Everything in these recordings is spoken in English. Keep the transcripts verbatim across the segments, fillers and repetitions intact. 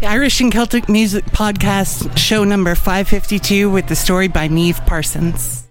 Irish and Celtic Music Podcast, show number five fifty-two, with the story by Niamh Parsons.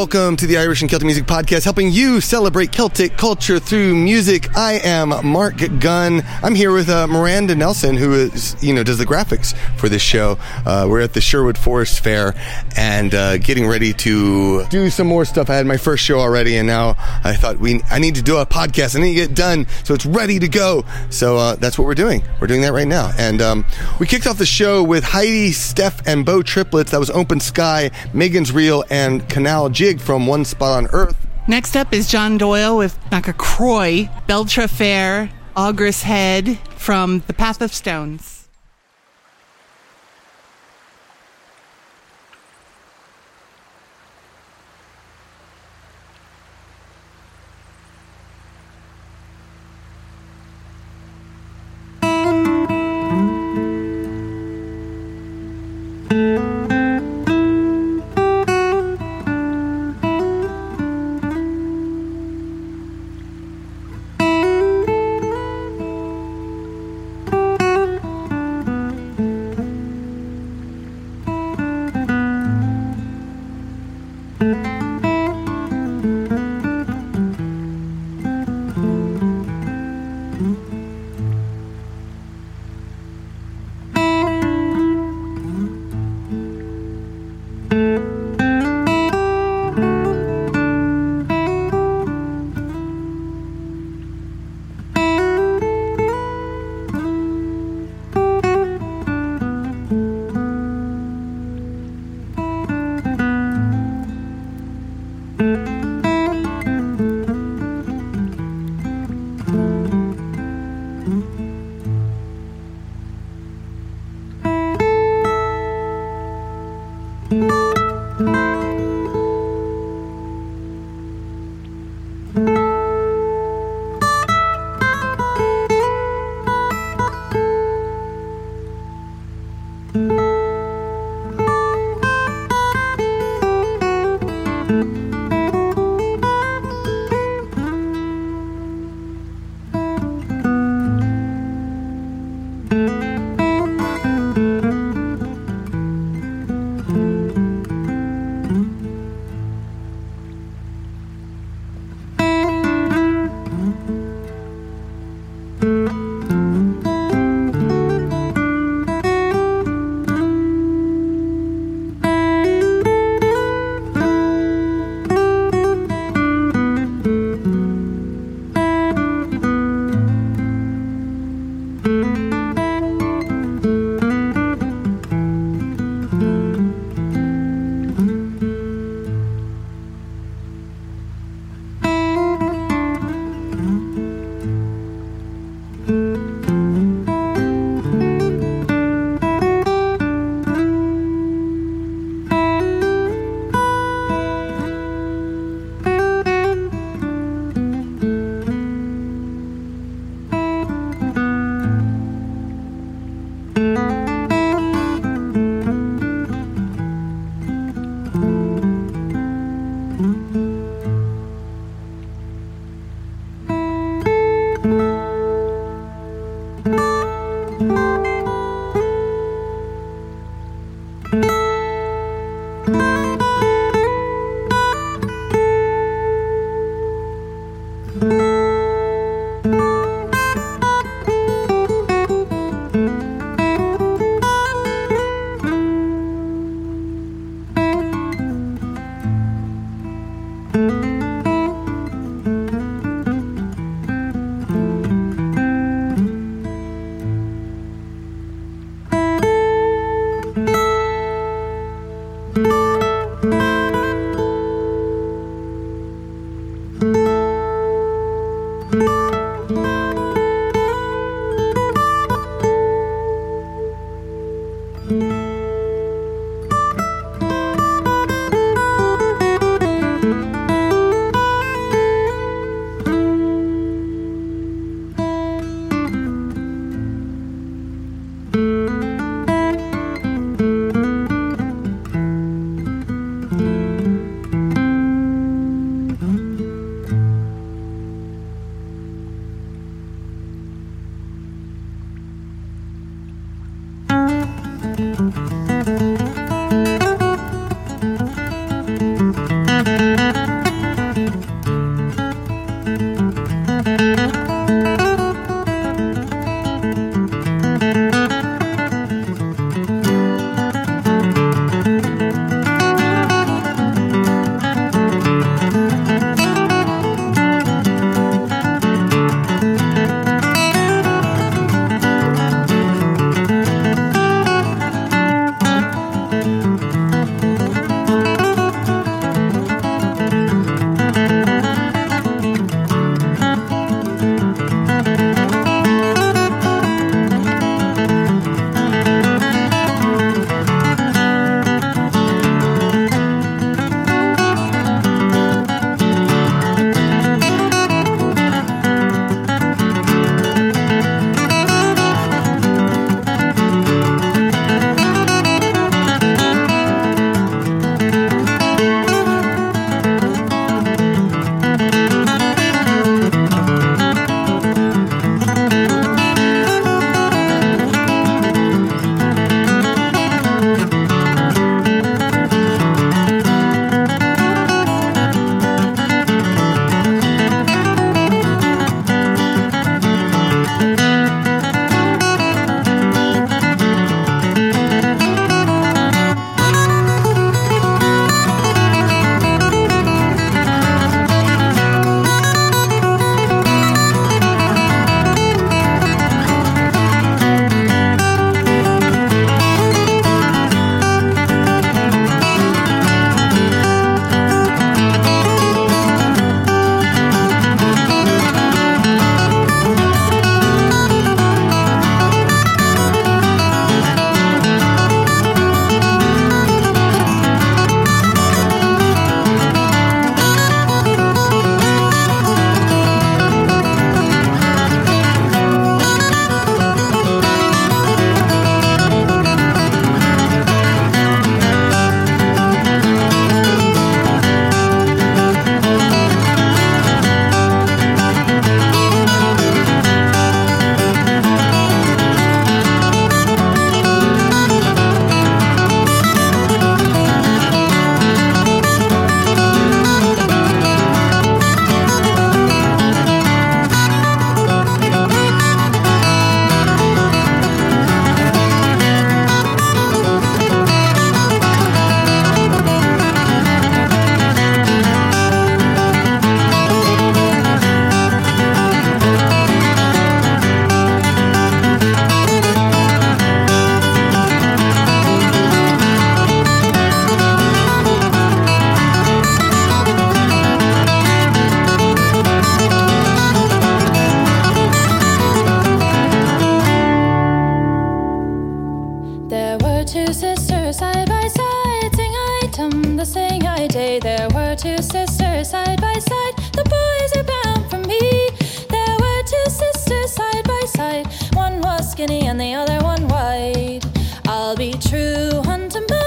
welcome to the Irish and Celtic Music Podcast, helping you celebrate Celtic culture through music. I am Mark Gunn. I'm here with uh, Miranda Nelson, who is, you know, does the graphics for this show. Uh, we're at the Sherwood Forest Fair and uh, getting ready to do some more stuff. I had my first show already, and now I thought we I need to do a podcast. I need to get it done so it's ready to go. So uh, that's what we're doing. We're doing that right now. And um, we kicked off the show with Heidi, Steph, and Bo Triplets. That was Open Sky, Megan's Reel, and Canal Jig from One Spot on Earth. Next up is John Doyle with Macacroy, Beltra Fair, Augress Head from The Path of Stones. sing I day. There were two sisters side by side. The boys are bound for me. There were two sisters side by side. One was skinny and the other one wide. I'll be true unto my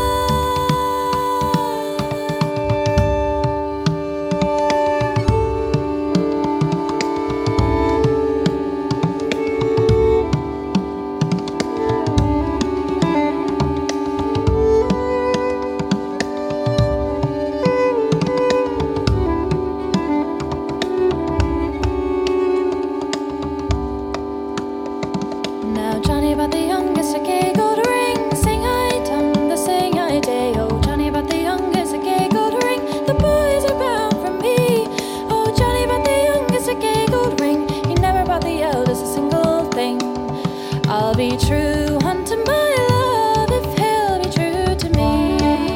be true unto my love if he'll be true to me.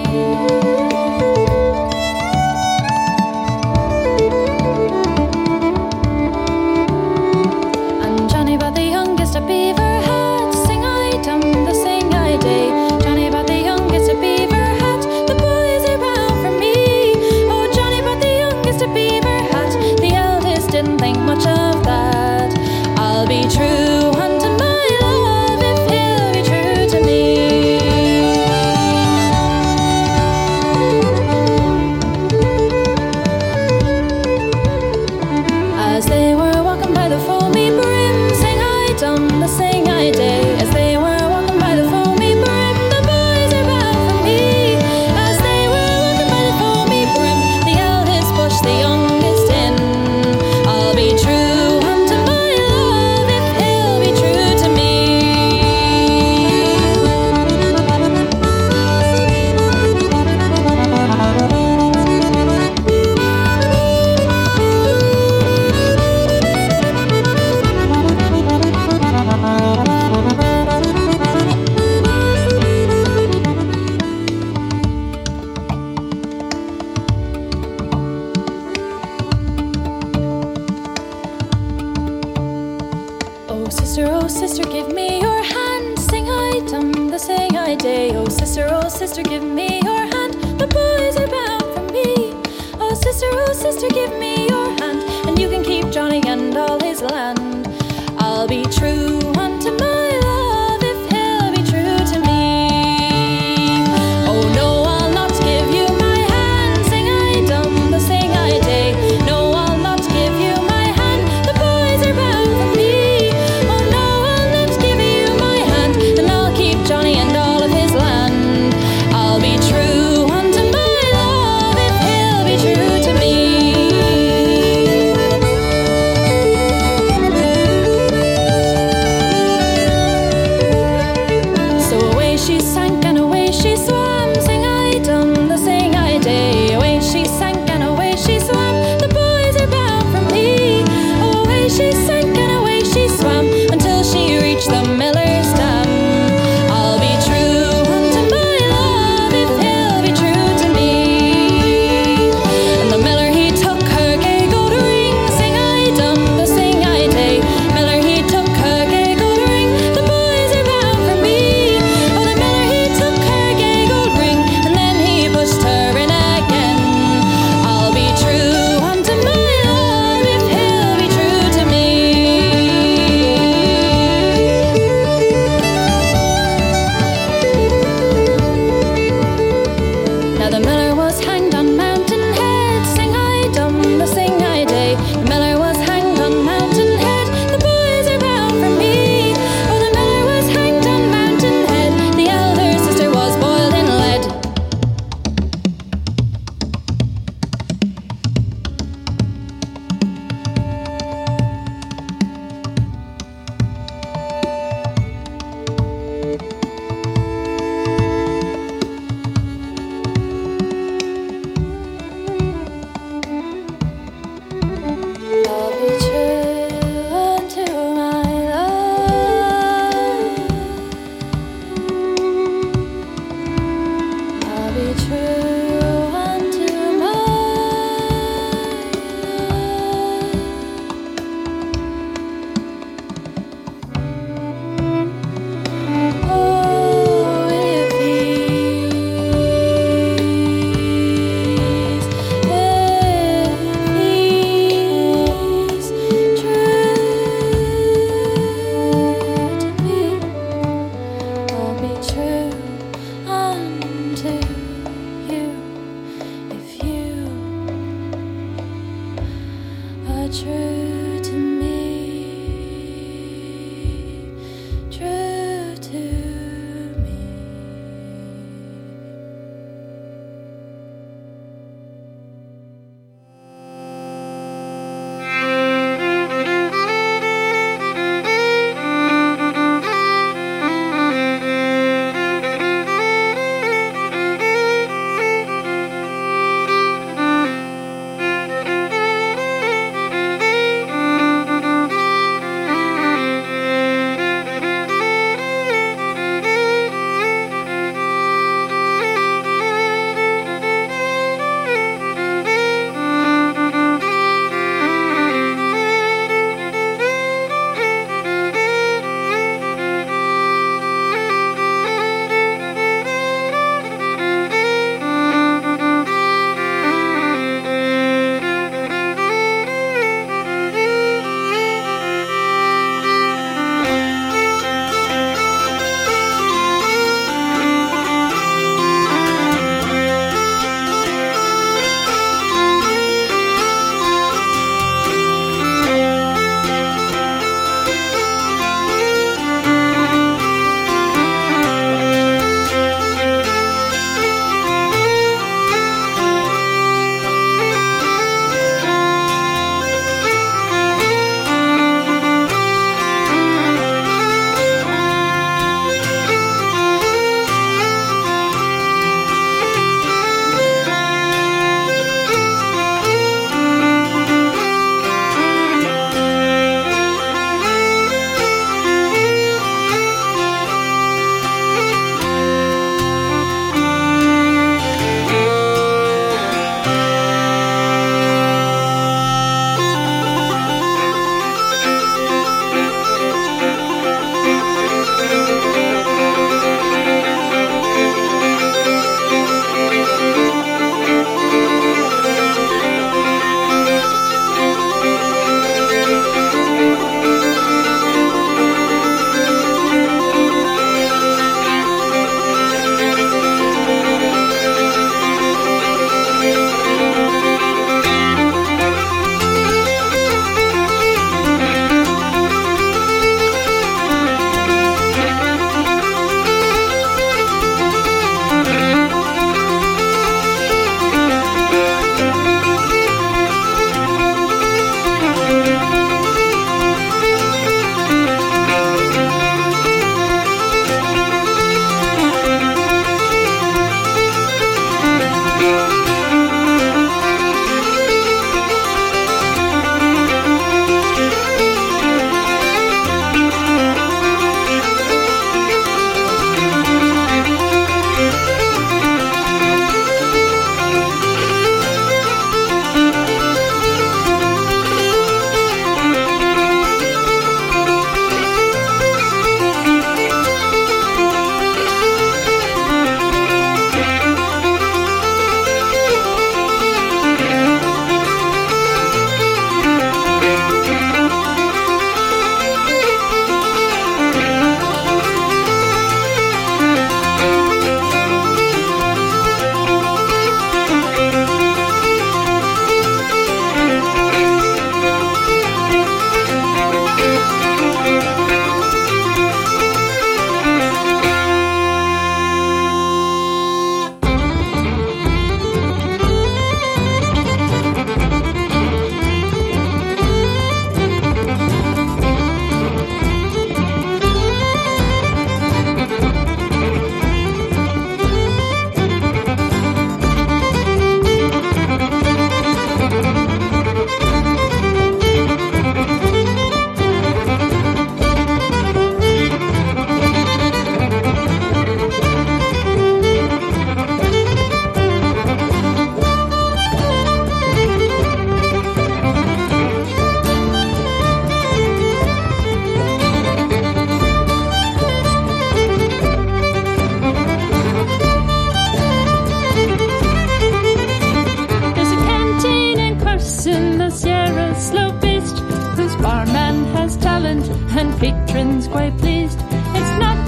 And Johnny bought the youngest a beaver hat. Sing I dum, the sing I day. Johnny bought the youngest a beaver hat. The boys are bound for me. Oh, Johnny bought the youngest a beaver hat. The eldest didn't think much of that. I'll be true unto my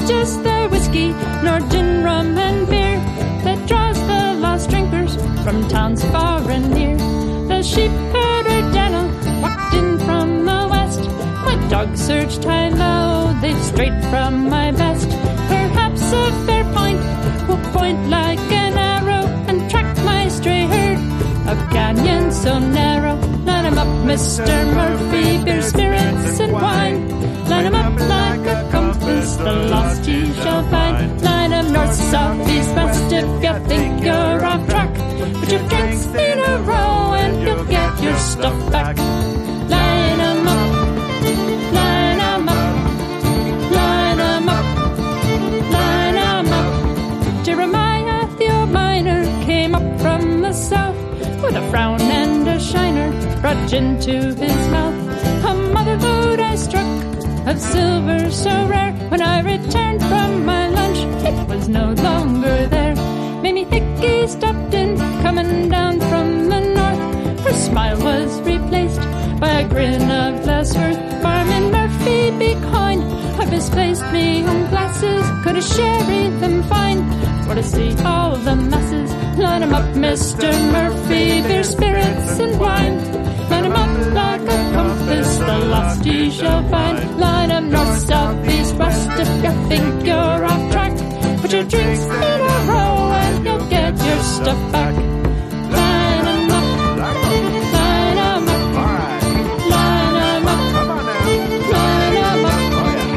just their whiskey, nor gin, rum, and beer that draws the lost drinkers from towns far and near. The sheepherder Daniel walked in from the west. My dog searched high low, they've straight from my best. Perhaps a fair point will point like an arrow and track my stray herd of canyon so narrow. Line 'em up, Mister Murphy, beer, spirits, and wine. Line 'em up like a compass, the lost ye shall find. Line 'em north, south, east, west, if you think you're off track. Put your drinks in a row and you'll get your stuff back. Line 'em up, line 'em up, line 'em up, line 'em up. Jeremiah the old miner came up from the south with a frown and a shiner brought into his mouth. A mother load I struck of silver so rare. When I returned from my lunch, it was no longer there. Made me think he stopped in, coming down from the north. Her smile was replaced by a grin of less worth. Barman Murphy, be kind, I've misplaced me on glasses. Could a sherry them find for to see all the masses? Line 'em up, Mister Murphy, beer, spirits, and wine. Line 'em up like a compass, the lost ye shall find. Line 'em north, south, east, west, if you think you're off track. Put your drinks in a row and you'll get your stuff back. Line 'em up, line 'em up, line 'em up, line 'em up.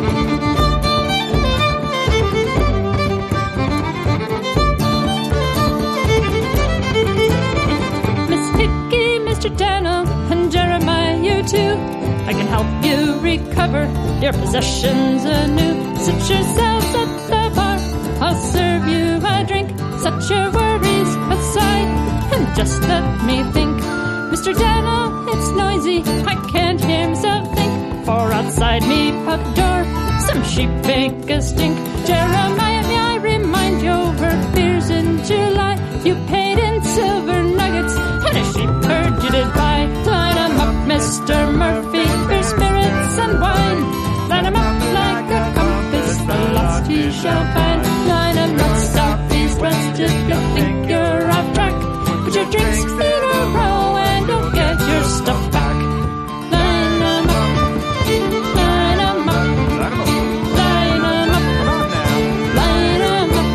Miss Hickey, Mister Daniel, and Jeremiah, you too, I can help you recover your possessions anew. Sit yourselves at the bar, I'll serve you a drink. Set your worries aside and just let me think. Mister Daniel, it's noisy, I can't hear myself think. For outside me pub door, some sheep make a stink. Jeremiah, may I remind you, over beers in July, you paid in silver nuggets and a sheep herd you did buy. Line 'em up, Mister Murphy, beer, spirits, and wine. Line 'em up like a compass, the lost ye shall find. Line 'em north, south, east, west, if you think you're off track. Put your drinks in a row and you'll get your stuff back. Line 'em up, line 'em up, line 'em up, line 'em up.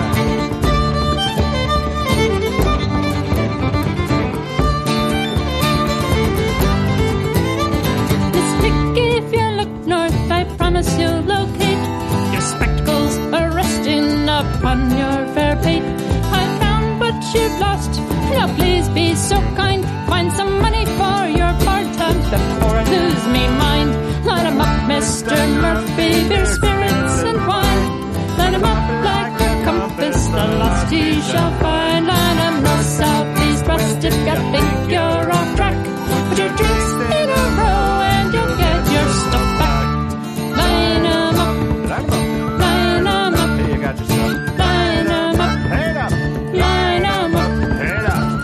Miss Hickey, if you look north, I promise you'll locate your spectacles are resting upon your fair pate. I found what you've lost, now please be so kind. Find some money for your part-time before I lose me mind. Line 'em up, Mister Murphy, beer, spirits, and wine. Line 'em up like a compass, the lost ye shall find. Line 'em north, south, east, west, if you think you're off track. Put your drinks in a row and you'll get your stuff back. Line 'em up, line 'em up, Hey, you got your stuff. line 'em up, Pay it up. line 'em up. Pay it up.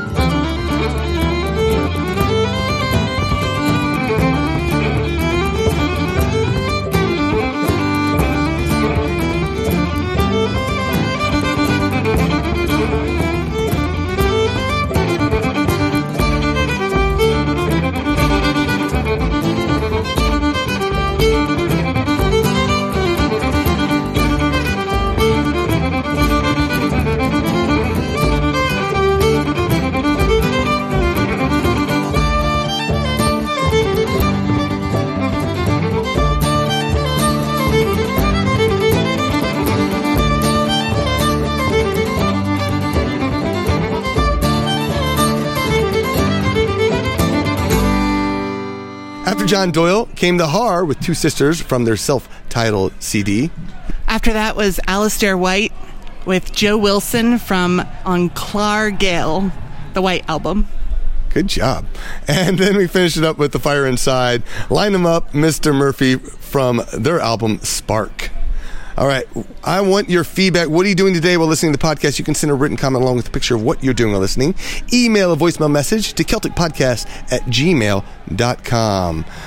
After John Doyle came the Har with Two Sisters from their self-titled C D. After that was Alistair White with Joe Wilson from On Clar Gale, the White Album. Good job. And then we finished it up with The Fire Inside. Line 'em up, Mister Murphy from their album Spark. All right. I want your feedback. What are you doing today while listening to the podcast? You can send a written comment along with a picture of what you're doing while listening. Email a voicemail message to Celtic Podcast at gmail dot com.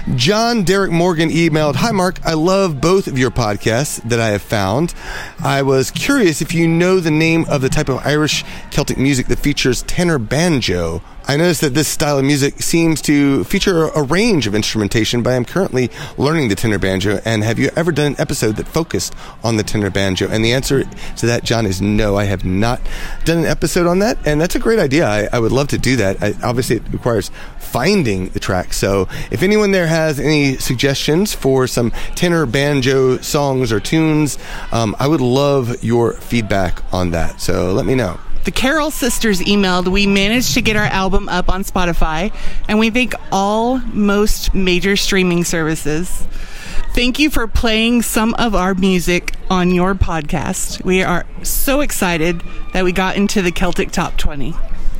John Derek Morgan emailed, "Hi Mark, I love both of your podcasts that I have found. I was curious if you know the name of the type of Irish Celtic music that features tenor banjo. I noticed that this style of music seems to feature a range of instrumentation, but I'm currently learning the tenor banjo. And have you ever done an episode that focused on the tenor banjo?" And the answer to that, John, is no, I have not done an episode on that. And that's a great idea. I, I would love to do that. I, obviously, it requires finding the track. So if anyone there has any suggestions for some tenor banjo songs or tunes, um, I would love your feedback on that. So let me know. The Carroll sisters emailed, "We managed to get our album up on Spotify, and we thank all most major streaming services. Thank you for playing some of our music on your podcast. We are so excited that we got into the Celtic Top twenty.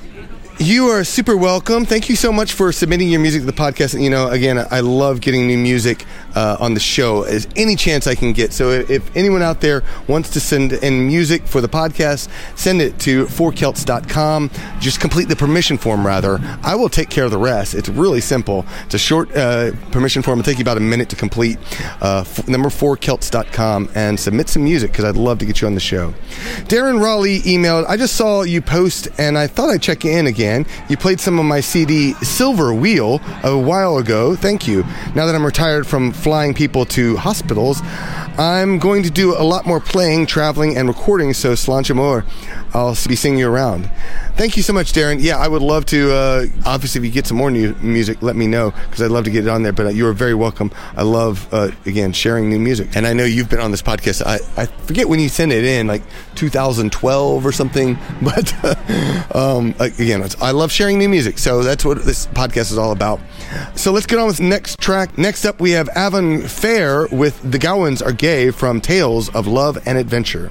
You are super welcome. Thank you so much for submitting your music to the podcast. You know, again, I love getting new music uh, on the show as any chance I can get. So if anyone out there wants to send in music for the podcast, send it to four celts dot com. Just complete the permission form, rather. I will take care of the rest. It's really simple. It's a short uh, permission form. It'll take you about a minute to complete. Uh, f- number four celts dot com, and submit some music because I'd love to get you on the show. Darren Raleigh emailed, "I just saw you post and I thought I'd check in again. You played some of my C D Silver Wheel a while ago. Thank you. Now that I'm retired from flying people to hospitals, I'm going to do a lot more playing, traveling, and recording, so Sláinte Mhór, I'll be singing you around." Thank you so much, Darren. Yeah, I would love to, uh, obviously, if you get some more new music, let me know, because I'd love to get it on there, but you are very welcome. I love, uh, again, sharing new music. And I know you've been on this podcast. I, I forget when you sent it in, like two thousand twelve or something, but uh, um, again, it's, I love sharing new music, so that's what this podcast is all about. So let's get on with the next track. Next up, we have Avon Fair with The Gowans Are Gay from Tales of Love and Adventure.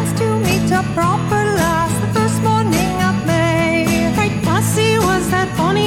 Proper last, the first morning of May. Great Lassie was that bonny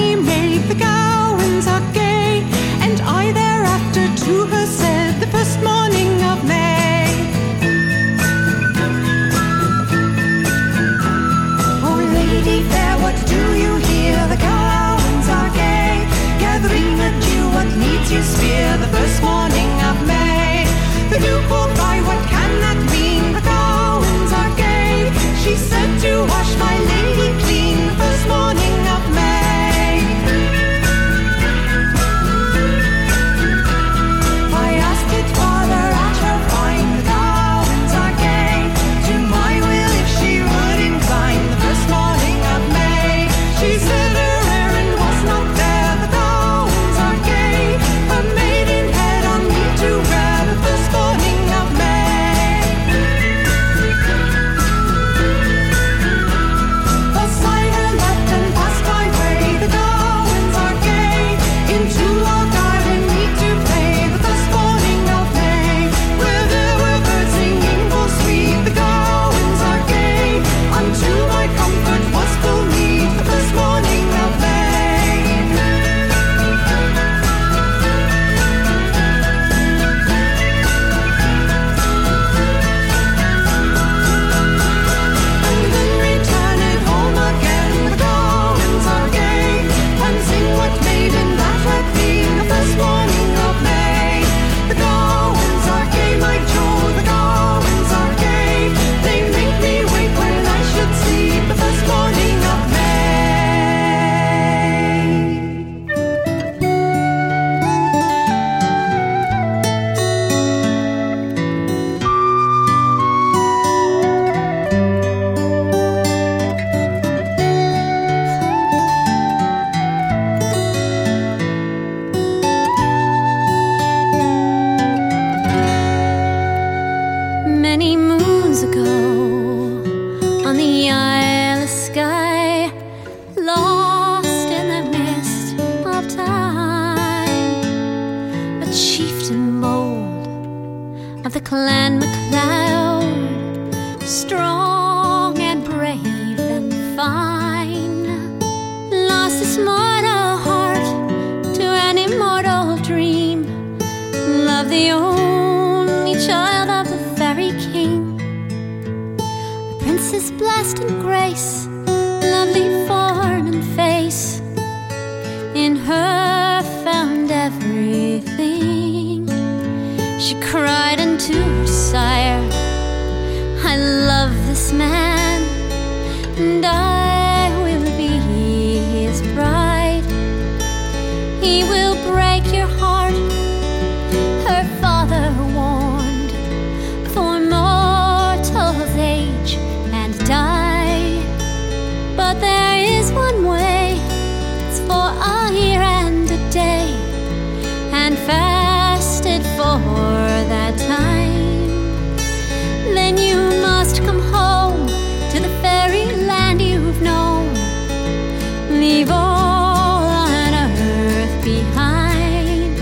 constant grace, lovely form and face. In her found everything. She cried unto her sire, I love this man, and I will be his bride. He will break your heart, her father warned, for mortal's age and die. But there is one way, it's for a year and a day, and fasted for that time. Then you must come home to the fairy land you've known. Leave all on earth behind.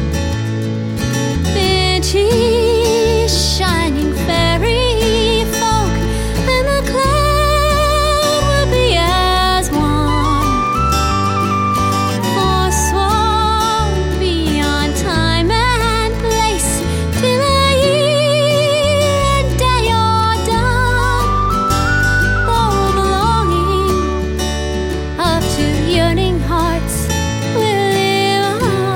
Bid ye shining fairy folk, and the cloud will be as one. Forsworn beyond time and place, till the year and day are done. Though the longing of two yearning hearts will live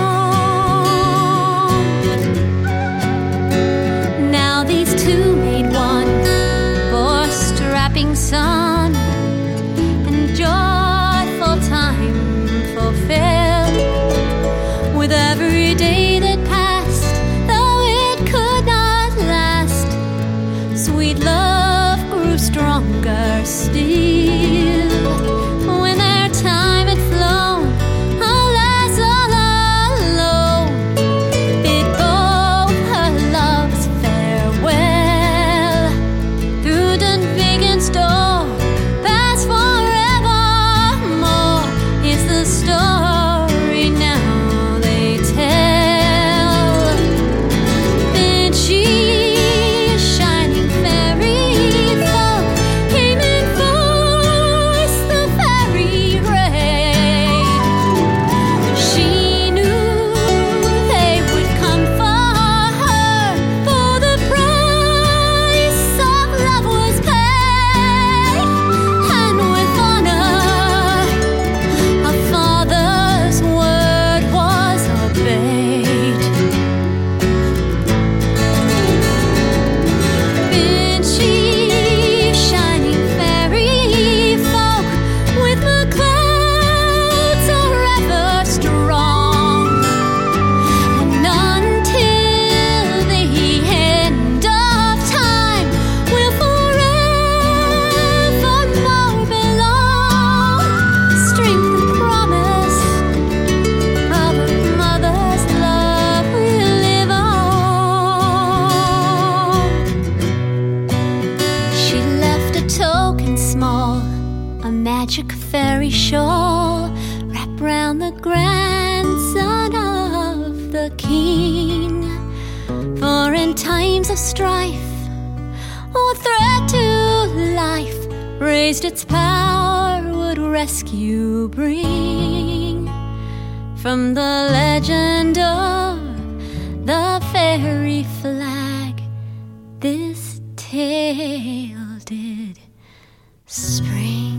on. Now these two made one, bore strapping son, and joyful time fulfilled. With every day that passed, though it could not last, sweet love grew stronger still. When their time had flown, alas, all alone, bid both her loves farewell. Through Dunvegan's door, pass forevermore, is the story now they tell. Bid she shining fairy folk, came in voice the fairy rain. She knew they would come for her, for the price of love was paid, and with honor a father's word was obeyed. Bid she shining fairy folk, with the clouds are ever strong, and until the end of time will forevermore belong. Strength and promise of a mother's love will live on. She left a token small, a magic fairy shawl, wrapped round the grandson of the king. For in times of strife or threat to life, raised its power would rescue bring. From the legend of the fairy flag, this tale did spring.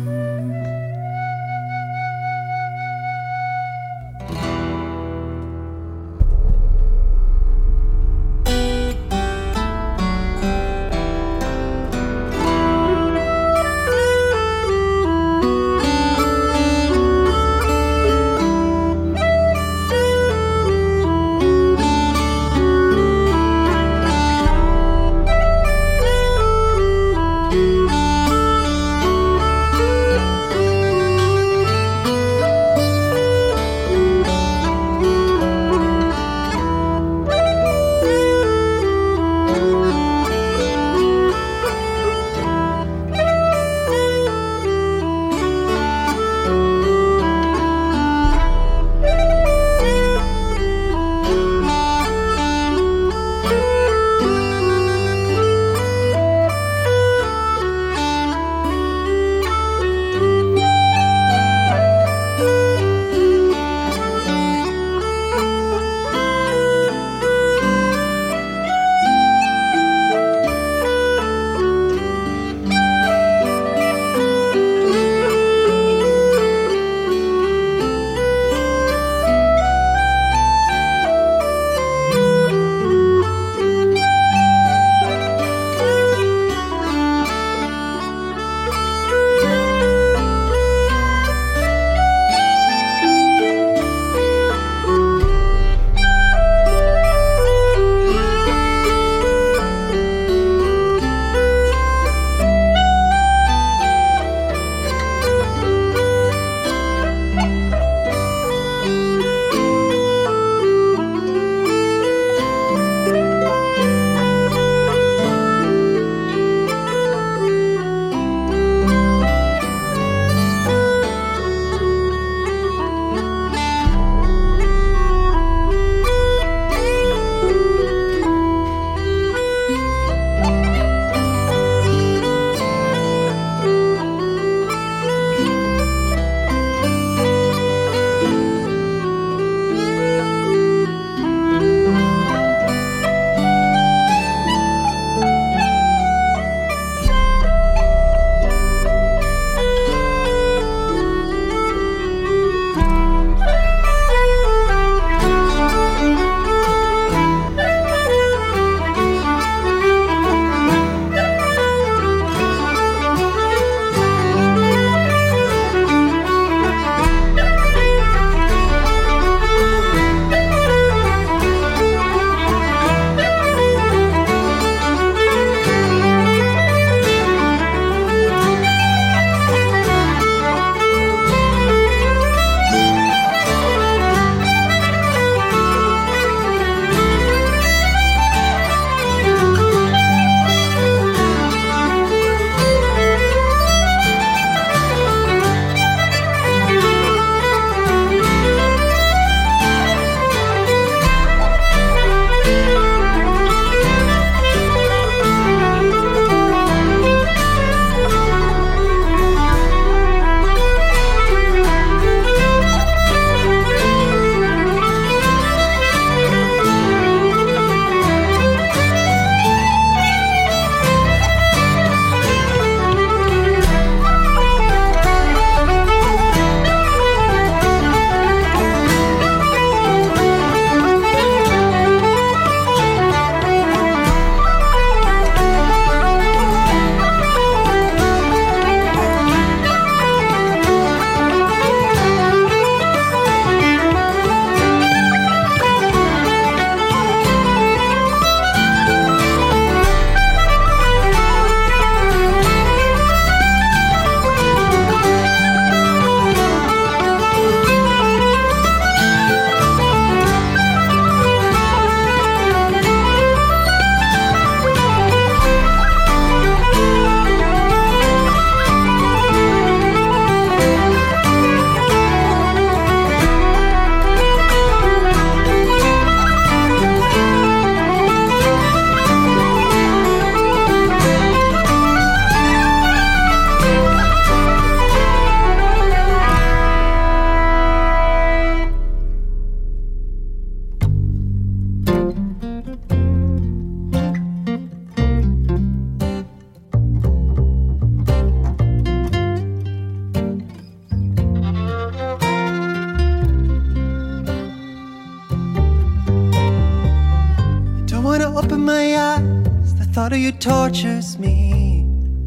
thought of you tortures me.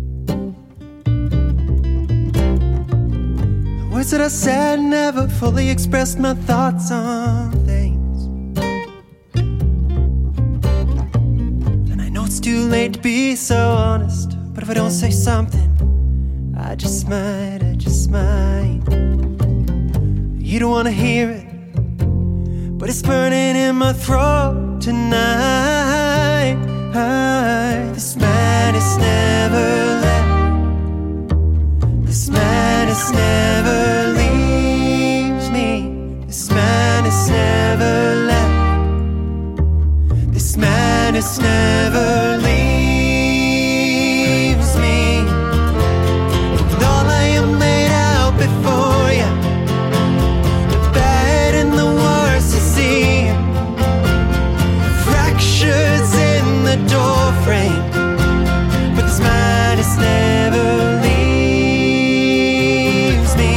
The words that I said never fully expressed my thoughts on things. And I know it's too late to be so honest, but if I don't say something, I just might, I just might. You don't wanna hear it, but it's burning in my throat tonight. This madness never left. This madness never leaves me. This madness never left. This madness never leaves me. And all I am laid out before you, the bad and the worst you see. Fractures in the door frame, but this madness never leaves me.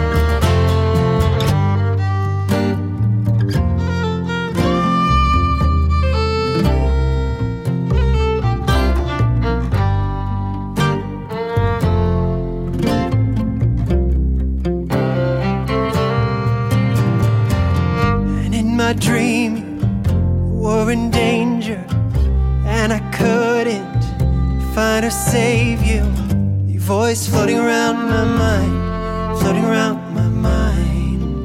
And in my dream, you were in danger, and I couldn't find or save you. Your voice floating around my mind, floating around my mind.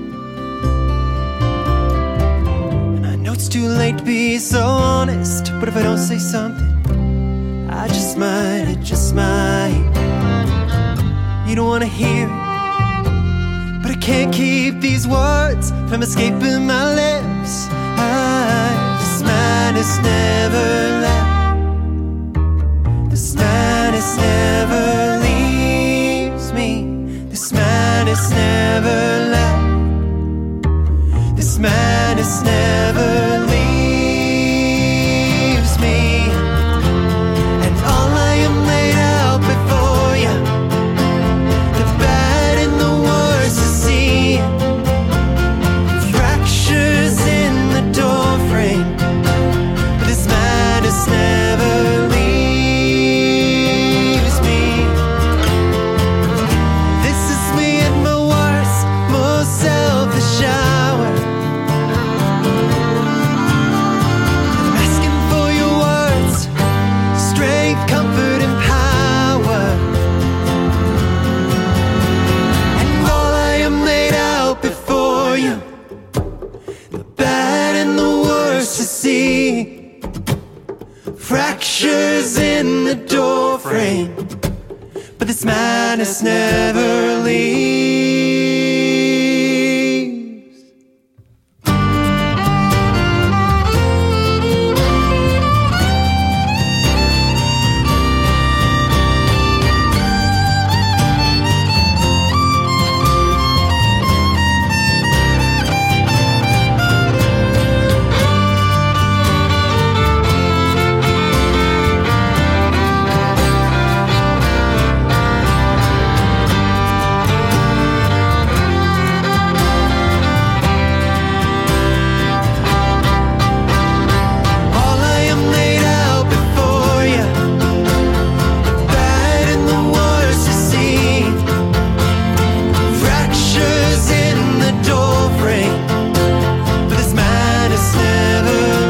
And I know it's too late to be so honest, but if I don't say something, I just might, I just might. You don't wanna hear it, but I can't keep these words from escaping my lips. I, this madness never left. This madness never leaves me. This madness never left. This madness never leaves me. And all I am laid out before you, the bad and the worst you see. Fractures in the door frame, but this madness never leaves me. This is me at my worst, most selfish hour. I'm asking for your words, strength, comfort, and power. And all I am laid out before you, the bad and the worst to see. Fractures in the door frame, but this madness never leaves. All I am laid out before you, the bad and the worst to see. Fractures in the door frame, but this madness never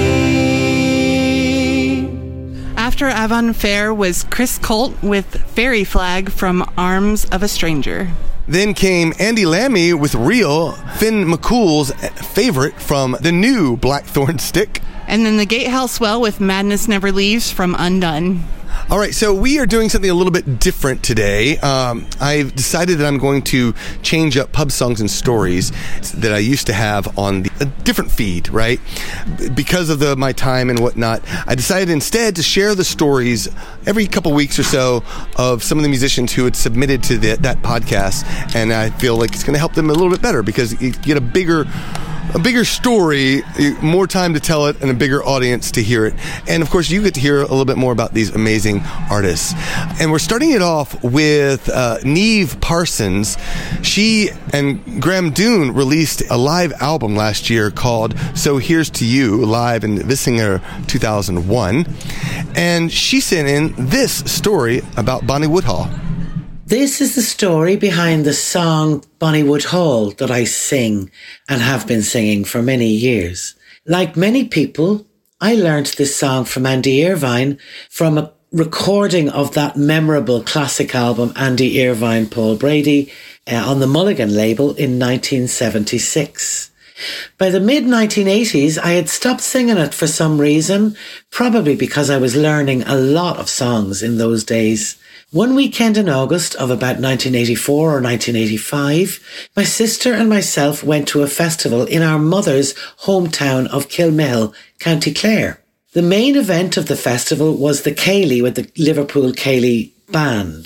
leaves. After Avon Fair was Chris Colt with Fairy Flag from Arms of a Stranger. Then came Andy Lammy with Real, Finn McCool's favorite from the new Blackthorn Stick. And then the Gatehouse Swell with Madness Never Leaves from Undone. All right, so we are doing something a little bit different today. Um, I've decided that I'm going to change up pub songs and stories that I used to have on the, a different feed, right? Because of the my time and whatnot, I decided instead to share the stories every couple weeks or so of some of the musicians who had submitted to the, that podcast, and I feel like it's going to help them a little bit better because you get a bigger a bigger story, more time to tell it, and a bigger audience to hear it. And of course, you get to hear a little bit more about these amazing artists. And we're starting it off with uh, Neve Parsons. She and Graham Dune released a live album last year called So Here's to You, live in Vissingen two thousand one. And she sent in this story about Bonnie Woodhall. This is the story behind the song Bonnie Woodhall that I sing and have been singing for many years. Like many people, I learned this song from Andy Irvine from a recording of that memorable classic album, Andy Irvine, Paul Brady, uh, on the Mulligan label in nineteen seventy-six. By the mid nineteen eighties, I had stopped singing it for some reason, probably because I was learning a lot of songs in those days. One weekend in August of about nineteen eighty-four or nineteen eighty-five, my sister and myself went to a festival in our mother's hometown of Kilmill, County Clare. The main event of the festival was the Ceilidh with the Liverpool Ceilidh Band.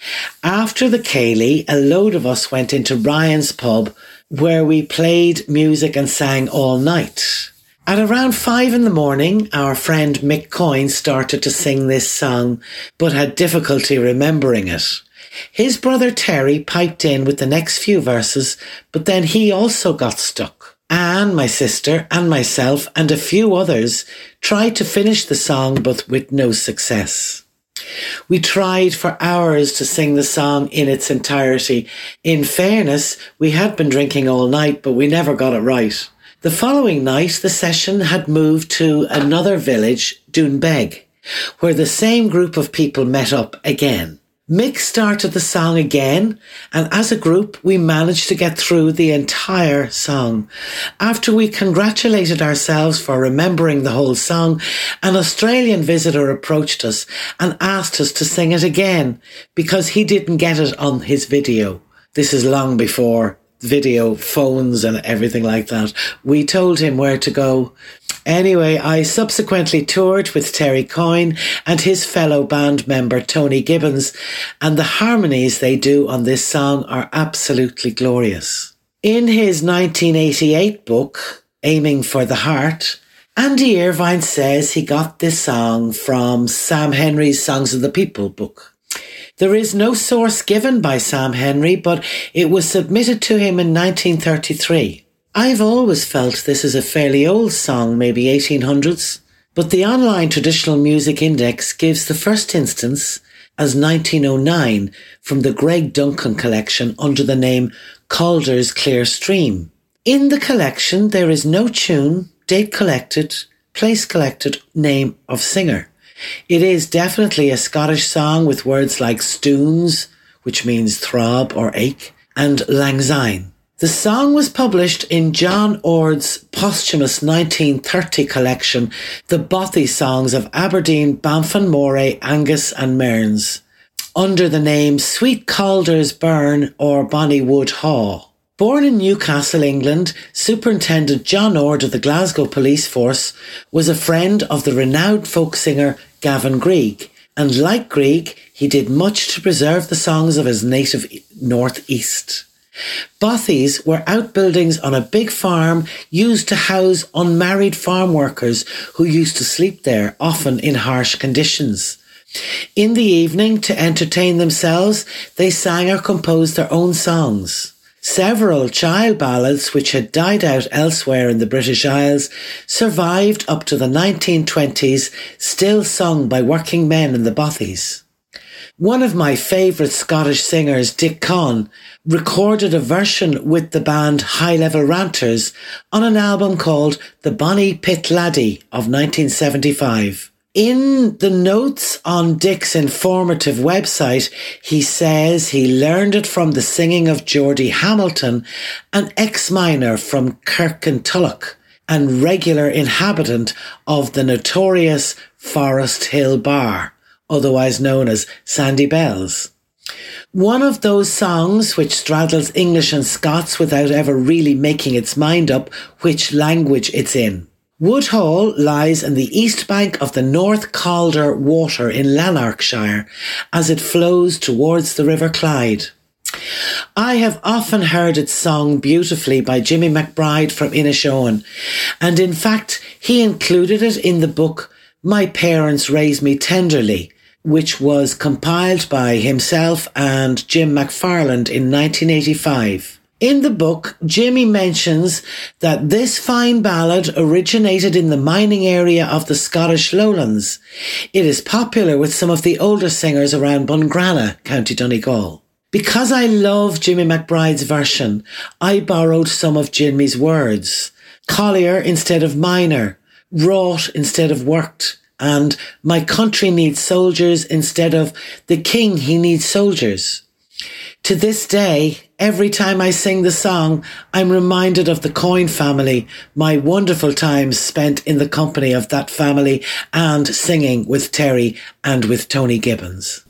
After the Ceilidh, a load of us went into Ryan's pub where we played music and sang all night. At around five in the morning, our friend Mick Coyne started to sing this song, but had difficulty remembering it. His brother Terry piped in with the next few verses, but then he also got stuck. Anne, my sister, and myself, and a few others tried to finish the song, but with no success. We tried for hours to sing the song in its entirety. In fairness, we had been drinking all night, but we never got it right. The following night, the session had moved to another village, Doonbeg, where the same group of people met up again. Mick started the song again, and as a group, we managed to get through the entire song. After we congratulated ourselves for remembering the whole song, an Australian visitor approached us and asked us to sing it again because he didn't get it on his video. This is long before video phones and everything like that. We told him where to go. Anyway, I subsequently toured with Terry Coyne and his fellow band member Tony Gibbons, and the harmonies they do on this song are absolutely glorious. In his nineteen eighty-eight book, Aiming for the Heart, Andy Irvine says he got this song from Sam Henry's Songs of the People book. There is no source given by Sam Henry, but it was submitted to him in nineteen thirty-three. I've always felt this is a fairly old song, maybe eighteen hundreds, but the online Traditional Music Index gives the first instance as nineteen oh nine from the Greg Duncan collection under the name Calder's Clear Stream. In the collection, there is no tune, date collected, place collected, name of singer. It is definitely a Scottish song with words like stoons, which means throb or ache, and lang syne. The song was published in John Ord's posthumous nineteen thirty collection, The Bothy Songs of Aberdeen, Banffin, Moray, Angus and Mearns, under the name Sweet Calder's Burn or Bonnie Woodhall. Born in Newcastle, England, Superintendent John Ord of the Glasgow Police Force was a friend of the renowned folk singer Gavin Grieg, and like Grieg, he did much to preserve the songs of his native North East. Bothies were outbuildings on a big farm used to house unmarried farm workers who used to sleep there, often in harsh conditions. In the evening, to entertain themselves, they sang or composed their own songs. Several child ballads, which had died out elsewhere in the British Isles, survived up to the nineteen twenties, still sung by working men in the Bothies. One of my favourite Scottish singers, Dick Conn, recorded a version with the band High Level Ranters on an album called The Bonnie Pit Laddie of nineteen seventy-five. In the notes on Dick's informative website, he says he learned it from the singing of Geordie Hamilton, an ex-miner from Kirkintilloch and regular inhabitant of the notorious Forest Hill Bar, otherwise known as Sandy Bells. One of those songs which straddles English and Scots without ever really making its mind up which language it's in. Woodhall lies in the east bank of the North Calder Water in Lanarkshire as it flows towards the River Clyde. I have often heard it sung beautifully by Jimmy McBride from Inishowen, and in fact, he included it in the book My Parents Raised Me Tenderly, which was compiled by himself and Jim McFarland in nineteen eighty-five. In the book, Jimmy mentions that this fine ballad originated in the mining area of the Scottish Lowlands. It is popular with some of the older singers around Bungrana, County Donegal. Because I love Jimmy McBride's version, I borrowed some of Jimmy's words. Collier instead of miner, wrought instead of worked, and my country needs soldiers instead of the king, he needs soldiers. To this day, every time I sing the song, I'm reminded of the Coyne family, my wonderful times spent in the company of that family and singing with Terry and with Tony Gibbons.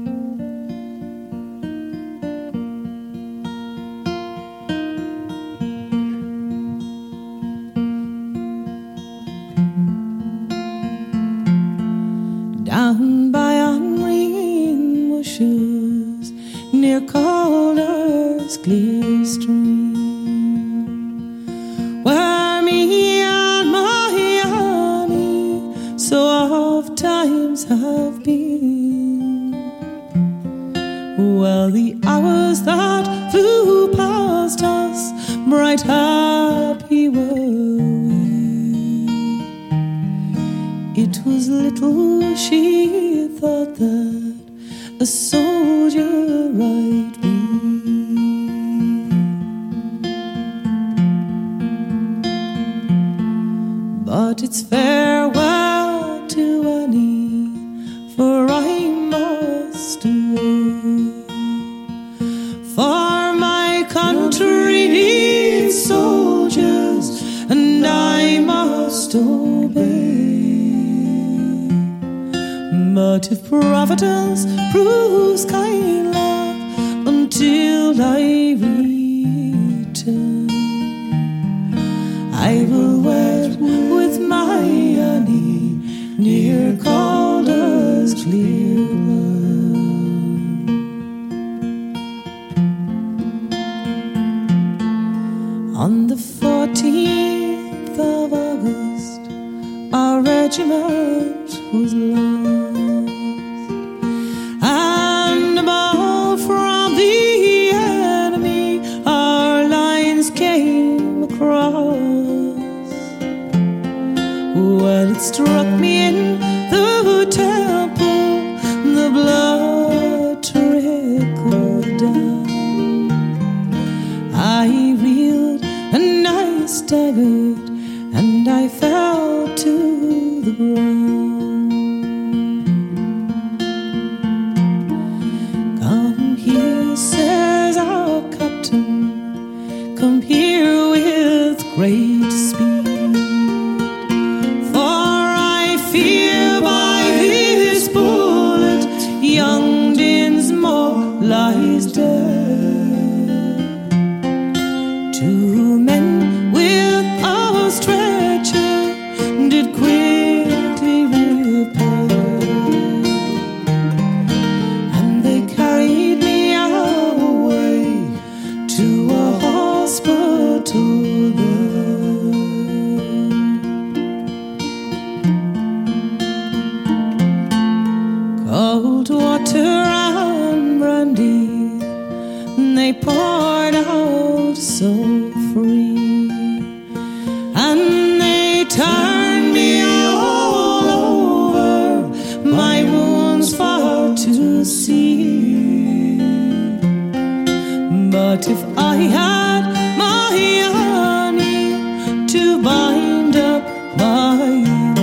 Down by on green bushes near Calder's clear stream, where me and my Annie so oft times have been. Well, the hours that flew past us, bright happy were we. It was little she thought that a soldier I'd be. But it's farewell to Annie, for I must away. For my country needs soldiers, and I must obey. But if Providence proves kind love until I return, I will wed with my Annie near Calder's clear blood. On the fourteenth of August, our regiment was lost. Well, it struck me in the temple, the blood trickled down. I reeled and I staggered, and I fell to the ground. Come here, says our captain, come here with great speed. Lies dead. Two men with a stretcher did quickly repair, and they carried me away to a hospital there. Cold water they poured out so free, and they turned me all over, my wounds far to see. But if I had my Annie to bind up my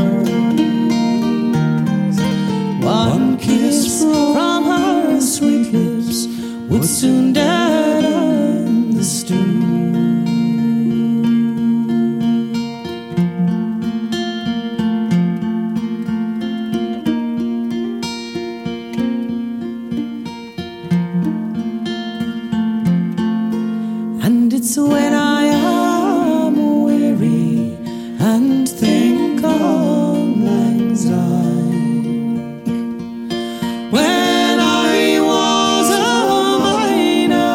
wounds, one kiss from her sweet lips would soon deaden the stew. And it's when I am weary and think of lang syne, when I was a miner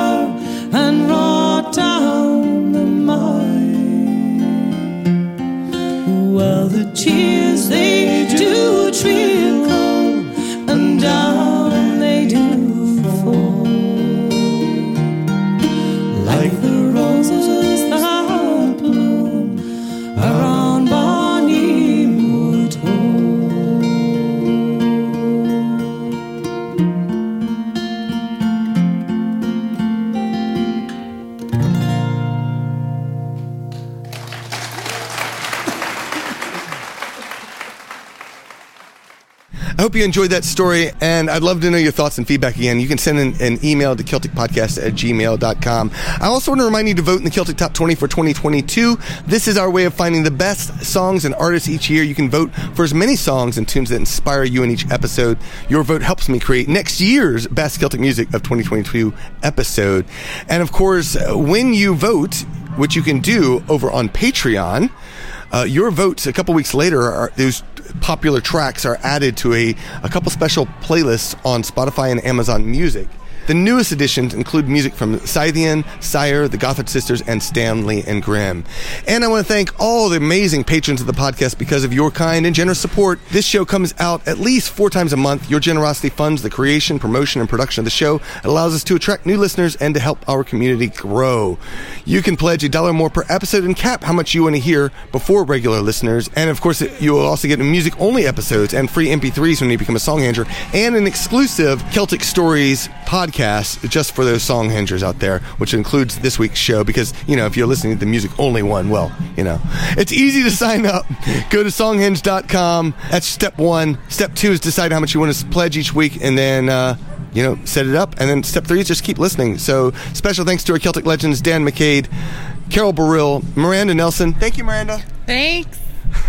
hope you enjoyed that story, and I'd love to know your thoughts and feedback again. You can send an, an email to celtic podcast at gmail dot com. I also want to remind you to vote in the Celtic Top twenty for twenty twenty-two. This is our way of finding the best songs and artists each year. You can vote for as many songs and tunes that inspire you in each episode. Your vote helps me create next year's Best Celtic Music of twenty twenty-two episode. And of course, when you vote, which you can do over on Patreon, uh, your votes a couple weeks later, are those popular tracks are added to a, a couple special playlists on Spotify and Amazon Music. The newest additions include music from Scythian, Sire, the Gothard Sisters, and Stanley and Grimm. And I want to thank all the amazing patrons of the podcast. Because of your kind and generous support, this show comes out at least four times a month. Your generosity funds the creation, promotion, and production of the show. It allows us to attract new listeners and to help our community grow. You can pledge a dollar more per episode and cap how much you want to hear before regular listeners. And of course, you will also get music-only episodes and free M P threes when you become a Songhanger, and an exclusive Celtic Stories podcast just for those Songhangers out there, which includes this week's show. Because, you know, if you're listening to the music-only one, well, you know, it's easy to sign up. Go to songhenge dot com. That's step one. Step two is decide how much you want to pledge each week, and then uh you know, set it up. And then step three is just keep listening. So special thanks to our Celtic legends, Dan McCade, Carol Burrill, Miranda Nelson. Thank you, Miranda. Thanks.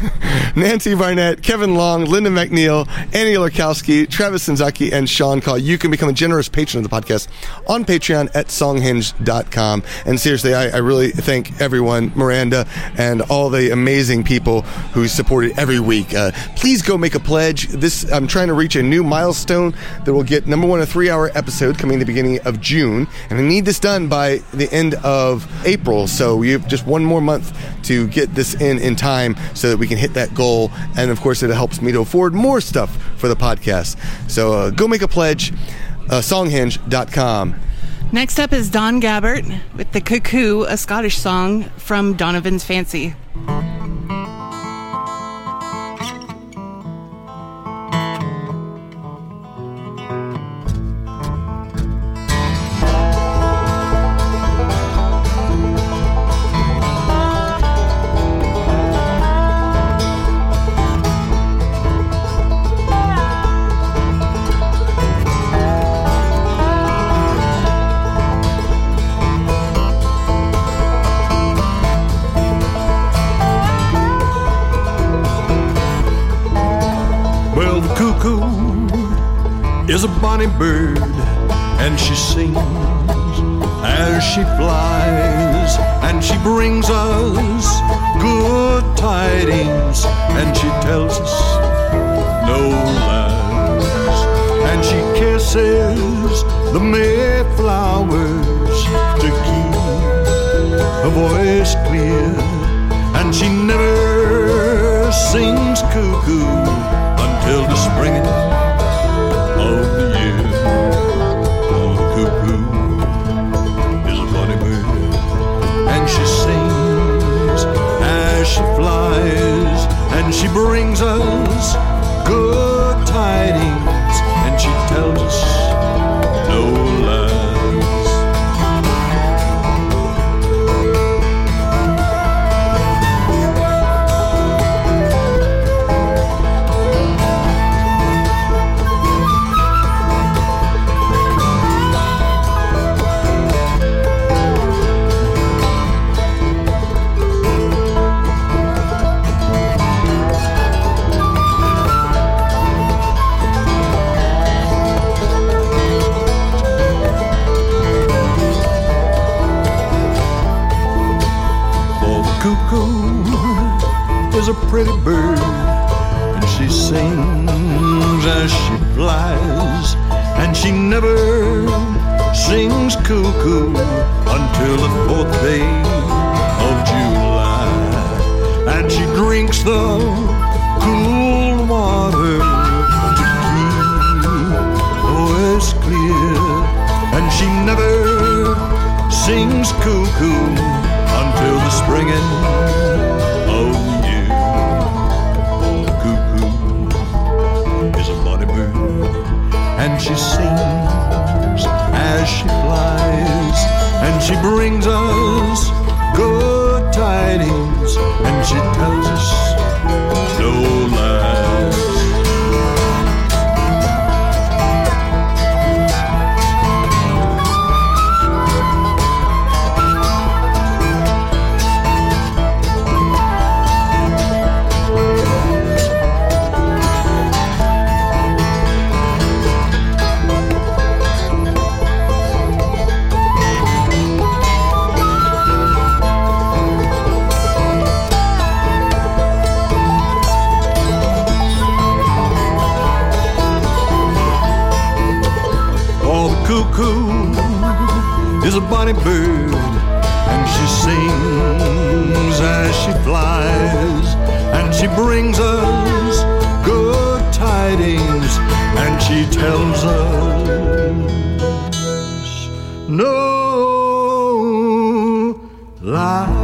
Nancy Barnett, Kevin Long, Linda McNeil, Annie Lorkowski, Travis Senzaki, and Sean Call. You can become a generous patron of the podcast on Patreon at songhenge dot com. And seriously, I, I really thank everyone, Miranda, and all the amazing people who support it every week. Uh, please go make a pledge. This I'm trying to reach a new milestone that will get, number one, a three-hour episode coming at the beginning of June. And I need this done by the end of April. So we have just one more month to get this in in time so that we can hit that goal. And of course, it helps me to afford more stuff for the podcast. So uh, go make a pledge, uh, songhenge dot com. Next up is Don Gabbert with The Cuckoo, a Scottish song from Donovan's Fancy. Is a bonny bird, and she sings as she flies, and she brings us good tidings, and she tells us no lies, and she kisses the mayflowers to keep her voice clear, and she never sings cuckoo until the spring of the year. Oh, the cuckoo is a funny bird, and she sings as she flies, and she brings us good tidings, and she tells us no lies. A pretty bird, and she sings as she flies, and she never sings cuckoo until the fourth day of July, and she drinks the cool water to keep the voice clear, and she never sings cuckoo until the springing of the year. And she sings as she flies, and she brings us good tidings, and she tells us no lies. a bonny bird, and she sings as she flies, and she brings us good tidings, and she tells us no lie.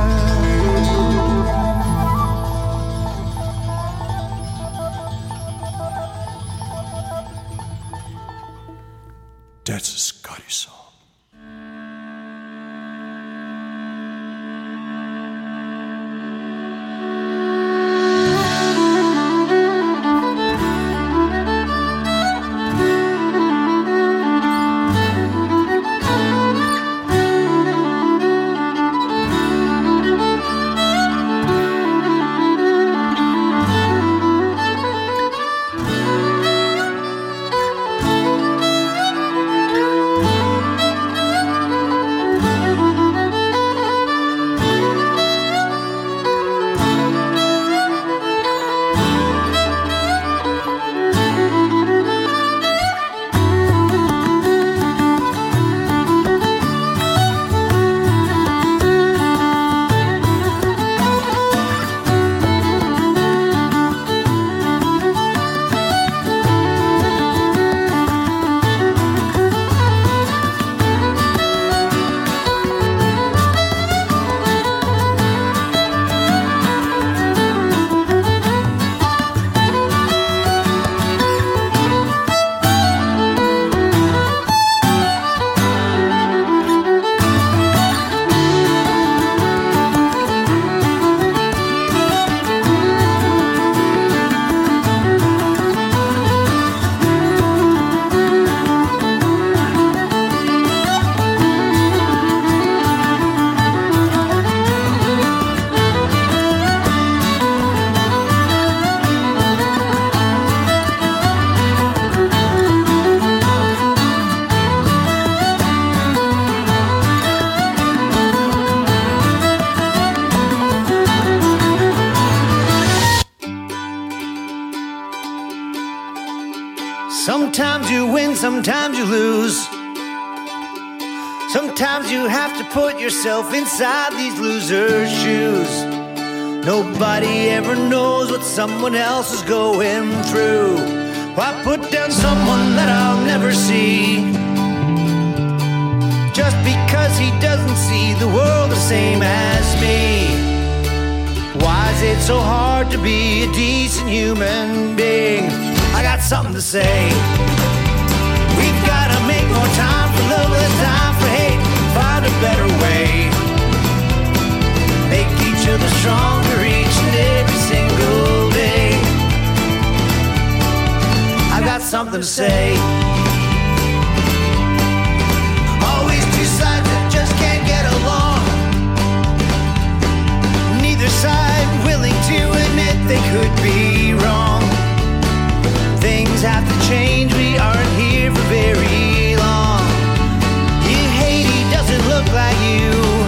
That's a Scottish song. Sometimes you win, sometimes you lose. Sometimes you have to put yourself inside these losers' shoes. Nobody ever knows what someone else is going through. Why put down someone that I'll never see? Just because he doesn't see the world the same as me. Why is it so hard to be a decent human being? I got something to say. We've gotta make more time for love, less time for hate. Find a better way. Make each other stronger each and every single day. I got something to say. Always two sides that just can't get along. Neither side willing to admit they could be wrong. Things have to change, we aren't here for very long. You hate he doesn't look like you,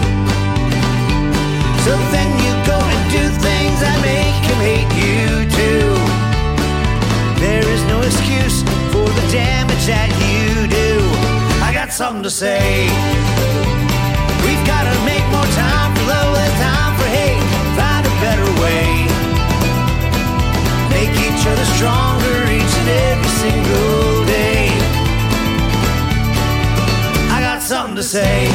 so then you go and do things that make him hate you too. There is no excuse for the damage that you do. I got something to say. We've gotta make more time for love, less time for hate. Find a better way. Make each other stronger each and every single day. I got something to say.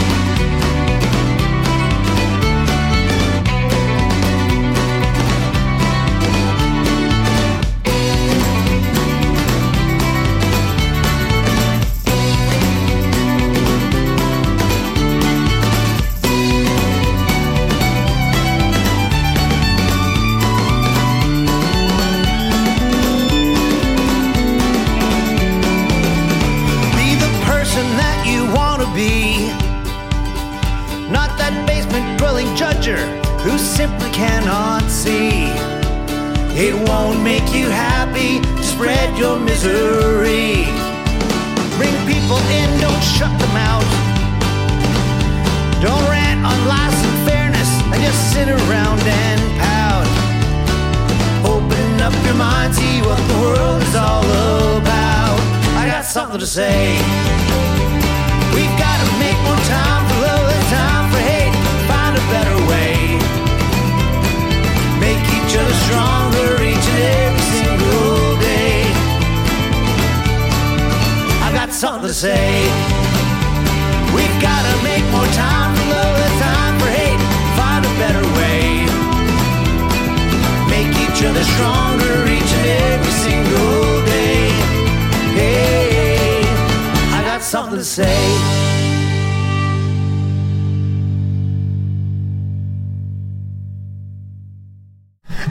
Who simply cannot see. It won't make you happy to spread your misery. Bring people in, don't shut them out. Don't rant on life's unfairness and just sit around and pout. Open up your mind, see what the world is all about. I got something to say. We've got to make more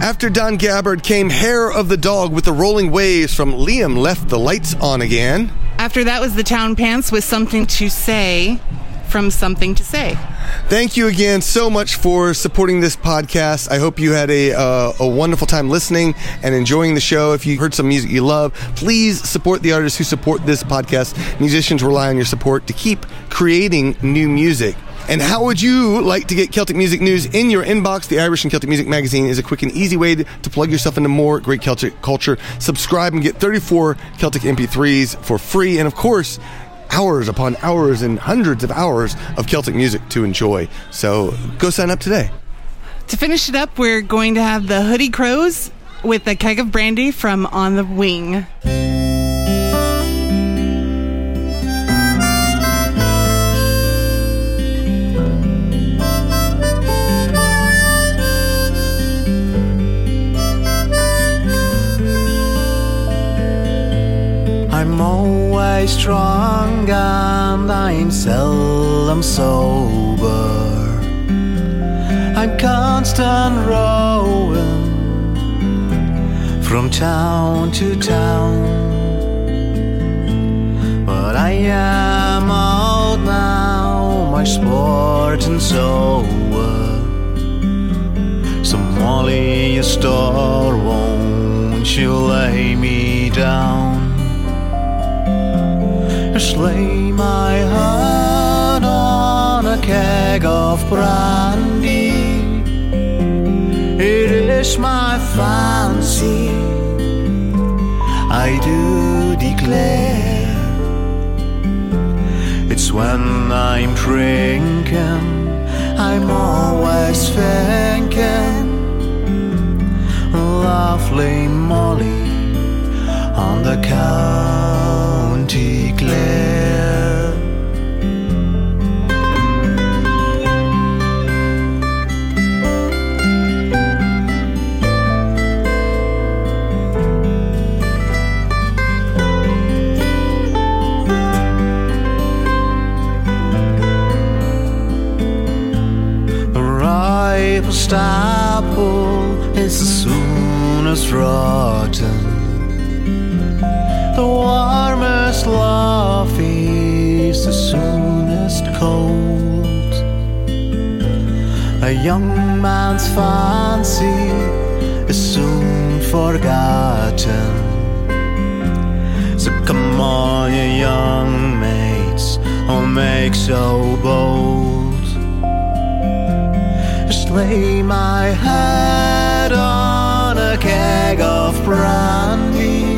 After Don Gabbard came Hair of the Dog with the Rolling Waves from Liam Left the Lights On Again. After that was the Town Pants with Something to Say from Something to Say. Thank you again so much for supporting this podcast. I hope you had a uh, a wonderful time listening and enjoying the show. If you heard some music you love, please support the artists who support this podcast. Musicians rely on your support to keep creating new music. And how would you like to get Celtic music news in your inbox? The Irish and Celtic Music Magazine is a quick and easy way to, to plug yourself into more great Celtic culture. Subscribe and get thirty-four Celtic M P threes for free. And of course, hours upon hours and hundreds of hours of Celtic music to enjoy. So go sign up today. To finish it up, we're going to have the Hoodie Crows with a keg of brandy from On the Wing. I'm always drunk and I'm seldom sober. I'm constant rowing from town to town. But I am out now, my sport and sober. So Molly, a star won't you lay me down? Just lay my head on a keg of brandy. It is my fancy, I do declare. It's when I'm drinking, I'm always thinking, lovely Molly on the County Clare. The ripest apple is the soonest rotten. The warmest love is the soonest cold. A young man's fancy is soon forgotten. So come on, you young mates, oh make so bold. Just lay my head on a keg of brandy.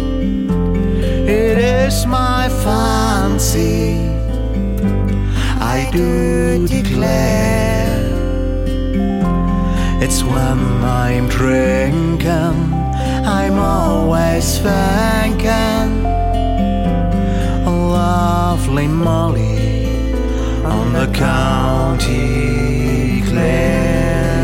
It is my fancy, I do declare. It's when I'm drinking, I'm always thinking, lovely Molly on the County Clare.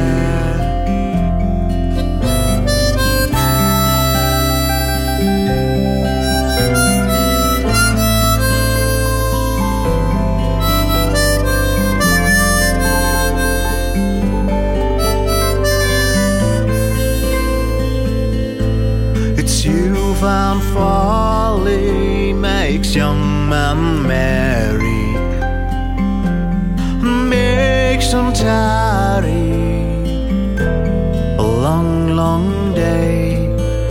Youth and folly makes young men merry, makes them tarry a long, long day.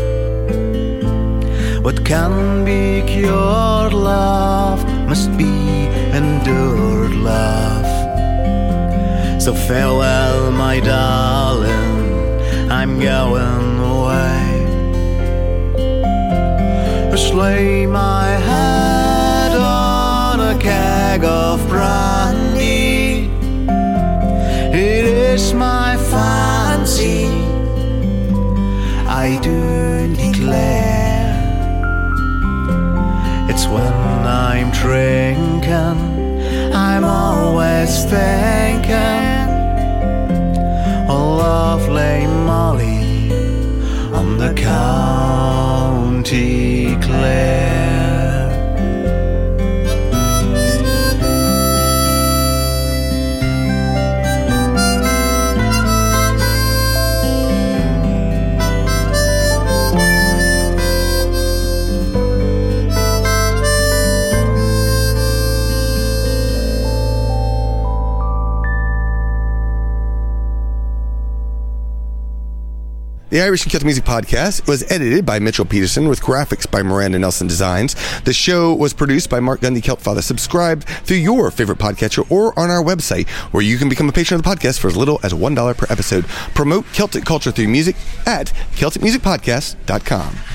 What can be cured, love, must be endured, love. So farewell, my darling, I'm going away. Just lay my head on a keg of brandy. It is my fancy, I do declare. It's when I'm drinking, I'm always thinking, oh lovely Molly on the County Clare. The Irish and Celtic Music Podcast was edited by Mitchell Peterson with graphics by Miranda Nelson Designs. The show was produced by Mark Gunn, the Celt Father. Subscribe through your favorite podcatcher or on our website, where you can become a patron of the podcast for as little as one dollar per episode. Promote Celtic culture through music at celtic music podcast dot com.